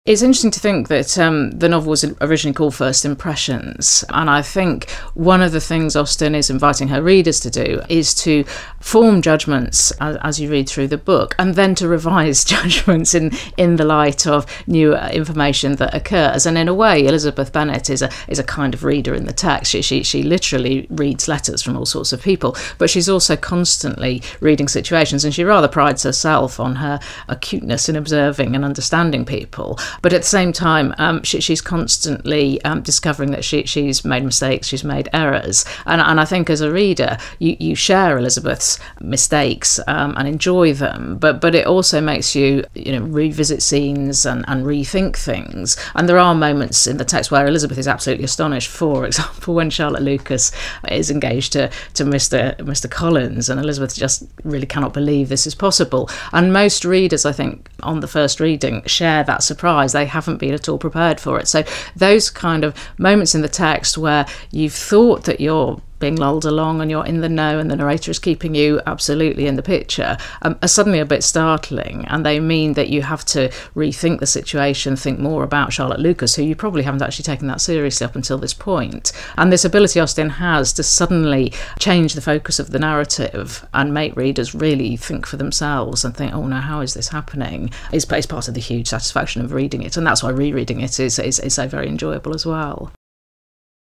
It's interesting to think that the novel was originally called First Impressions, and I think one of the things Austen is inviting her readers to do is to form judgments as you read through the book, and then to revise judgments in the light of new information that occurs. And in a way, Elizabeth Bennet is a kind of reader in the text. She literally reads letters from all sorts of people, but she's also constantly reading situations, and she rather prides herself on her acuteness in observing and understanding people. But at the same time, she's constantly discovering that she's made mistakes, she's made errors. And I think as a reader, you share Elizabeth's mistakes and enjoy them, but it also makes you revisit scenes and rethink things. And there are moments in the text where Elizabeth is absolutely astonished. For example, when Charlotte Lucas is engaged to Mr. Collins, and Elizabeth just really cannot believe this is possible. And most readers, I think, on the first reading share that surprise. They haven't been at all prepared for it. So those kind of moments in the text where you've thought that you're being lulled along and you're in the know and the narrator is keeping you absolutely in the picture are suddenly a bit startling, and they mean that you have to rethink the situation, think more about Charlotte Lucas, who you probably haven't actually taken that seriously up until this point. And this ability Austen has to suddenly change the focus of the narrative and make readers really think for themselves and think, oh no, how is this happening, is part of the huge satisfaction of reading it. And that's why rereading it is so very enjoyable as well.